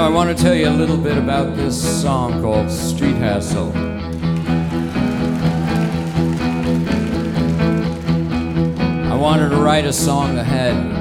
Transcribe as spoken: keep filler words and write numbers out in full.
I want to tell you a little bit about this song called Street Hassle. I wanted to write a song that had